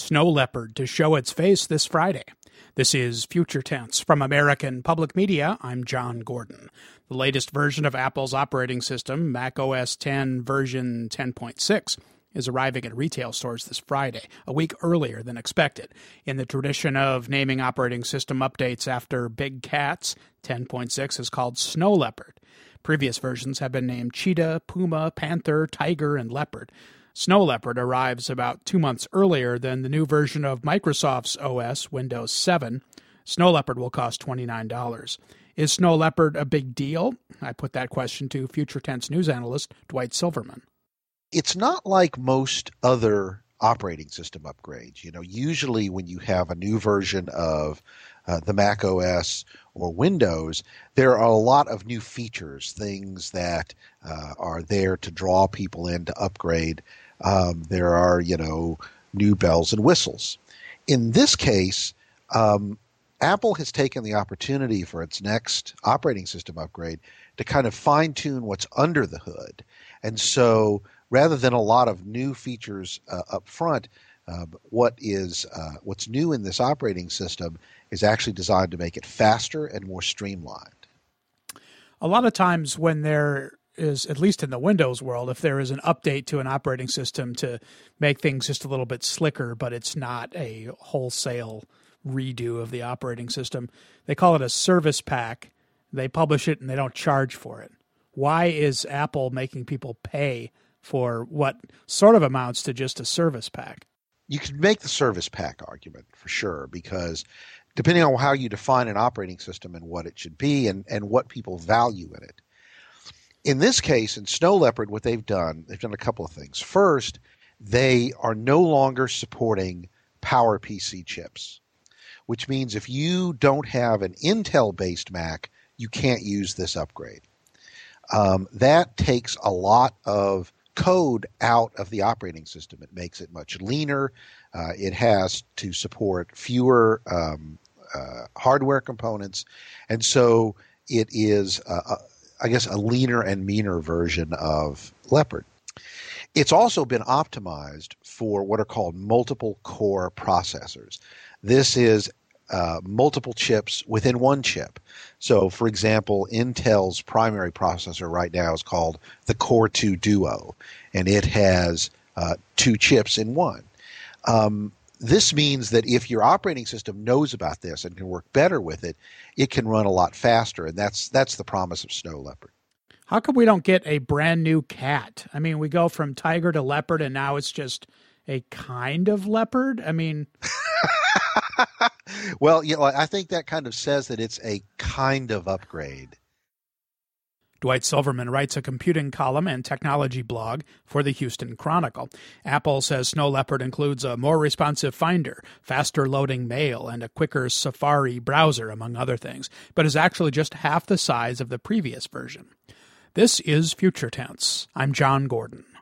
Snow Leopard to show its face this Friday. This is Future Tense. From American Public Media, I'm John Gordon. The latest version of Apple's operating system, macOS 10 version 10.6, is arriving at retail stores this Friday, a week earlier than expected. In the tradition of naming operating system updates after big cats, 10.6 is called Snow Leopard. Previous versions have been named Cheetah, Puma, Panther, Tiger, and Leopard. Snow Leopard arrives about 2 months earlier than the new version of Microsoft's OS, Windows 7. Snow Leopard will cost $29. Is Snow Leopard a big deal? I put that question to Future Tense news analyst Dwight Silverman. It's not like most other operating system upgrades. Usually when you have a new version of the Mac OS or Windows, there are a lot of new features, things that are there to draw people in to upgrade. There are, new bells and whistles. In this case, Apple has taken the opportunity for its next operating system upgrade to kind of fine-tune what's under the hood. And so rather than a lot of new features up front, what's new in this operating system is actually designed to make it faster and more streamlined. A lot of times when there is, at least in the Windows world, if there is an update to an operating system to make things just a little bit slicker, but it's not a wholesale redo of the operating system, they call it a service pack. They publish it and they don't charge for it. Why is Apple making people pay for what sort of amounts to just a service pack? You can make the service pack argument for sure, because depending on how you define an operating system and what it should be and what people value in it. In this case, in Snow Leopard, what they've done a couple of things. First, they are no longer supporting PowerPC chips, which means if you don't have an Intel-based Mac, you can't use this upgrade. That takes a lot of code out of the operating system. It makes it much leaner. It has to support fewer hardware components. And so it is, a leaner and meaner version of Leopard. It's also been optimized for what are called multiple core processors. This is multiple chips within one chip. So, for example, Intel's primary processor right now is called the Core 2 Duo, and it has 2 chips in one. This means that if your operating system knows about this and can work better with it, it can run a lot faster, and that's the promise of Snow Leopard. How come we don't get a brand new cat? I mean, we go from tiger to leopard, and now it's just a kind of leopard? I mean... Well, I think that kind of says that it's a kind of upgrade. Dwight Silverman writes a computing column and technology blog for the Houston Chronicle. Apple says Snow Leopard includes a more responsive Finder, faster loading Mail, and a quicker Safari browser, among other things, but is actually just half the size of the previous version. This is Future Tense. I'm John Gordon.